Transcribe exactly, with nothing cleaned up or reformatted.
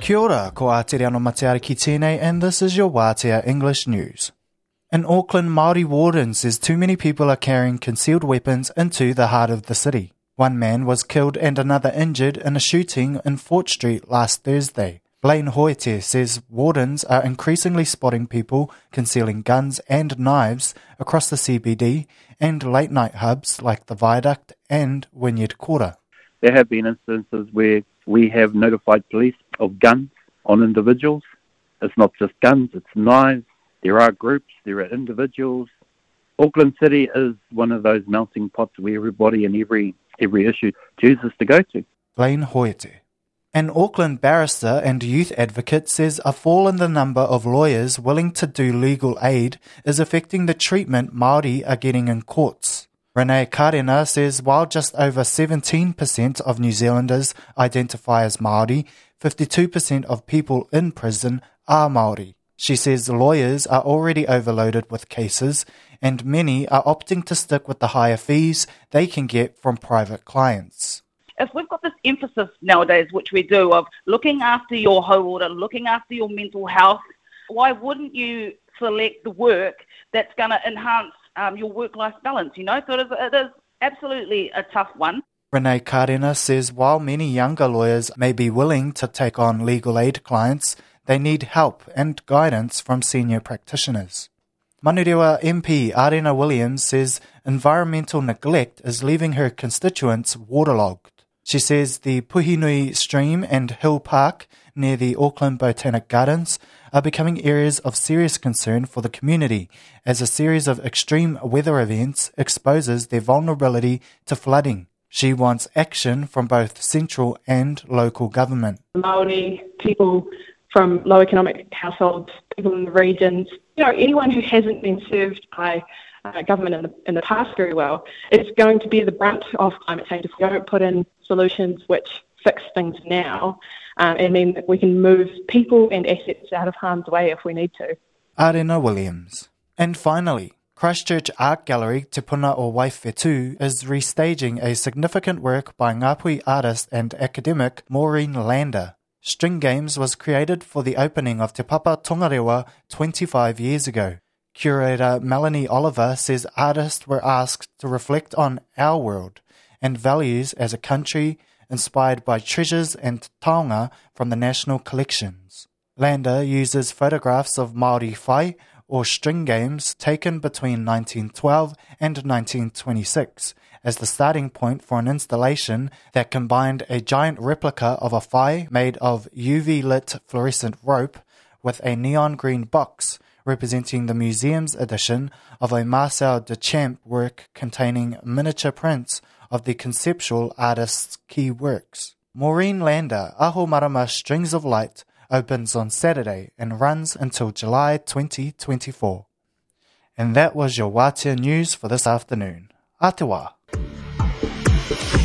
Kia ora, ko Aotearoa anō Mateari ki tēnei, and this is your Wātea English News. In Auckland, Māori warden says too many people are carrying concealed weapons into the heart of the city. One man was killed and another injured in a shooting in Fort Street last Thursday. Blaine Hoete says wardens are increasingly spotting people concealing guns and knives across the C B D and late-night hubs like the Viaduct and Wynyard Quarter. There have been instances where we have notified police of guns on individuals. It's not just guns, it's knives. There are groups, there are individuals. Auckland City is one of those melting pots where everybody and every every issue chooses to go to. Blaine Hoete. An Auckland barrister and youth advocate says a fall in the number of lawyers willing to do legal aid is affecting the treatment Māori are getting in courts. Renee Karena says while just over seventeen percent of New Zealanders identify as Māori, fifty-two percent of people in prison are Māori. She says lawyers are already overloaded with cases and many are opting to stick with the higher fees they can get from private clients. If we've got this emphasis nowadays, which we do, of looking after your hauora, looking after your mental health, why wouldn't you select the work that's going to enhance um, your work-life balance, you know? So it is, it is absolutely a tough one. Renee Karena says while many younger lawyers may be willing to take on legal aid clients, they need help and guidance from senior practitioners. Manurewa M P Arena Williams says environmental neglect is leaving her constituents waterlogged. She says the Puhinui Stream and Hill Park near the Auckland Botanic Gardens are becoming areas of serious concern for the community as a series of extreme weather events exposes their vulnerability to flooding. She wants action from both central and local government. Māori, people from low economic households, people in the regions, you know, anyone who hasn't been served by uh, government in the, in the past very well, is going to be the brunt of climate change if we don't put in solutions which fix things now um, and mean that we can move people and assets out of harm's way if we need to. Arena Williams. And finally, Christchurch Art Gallery Te Puna o Waifetu is restaging a significant work by Ngāpuhi artist and academic Maureen Lander. String Games was created for the opening of Te Papa Tongarewa twenty-five years ago. Curator Melanie Oliver says artists were asked to reflect on our world and values as a country inspired by treasures and taonga from the national collections. Lander uses photographs of Māori whai or string games taken between nineteen twelve and nineteen twenty-six as the starting point for an installation that combined a giant replica of a whai made of U V-lit fluorescent rope with a neon green box representing the museum's edition of a Marcel Duchamp work containing miniature prints of the conceptual artist's key works. Maureen Lander, Aho Marama Strings of Light, opens on Saturday and runs until July twenty twenty-four. And that was your Wātea News for this afternoon. Atewa.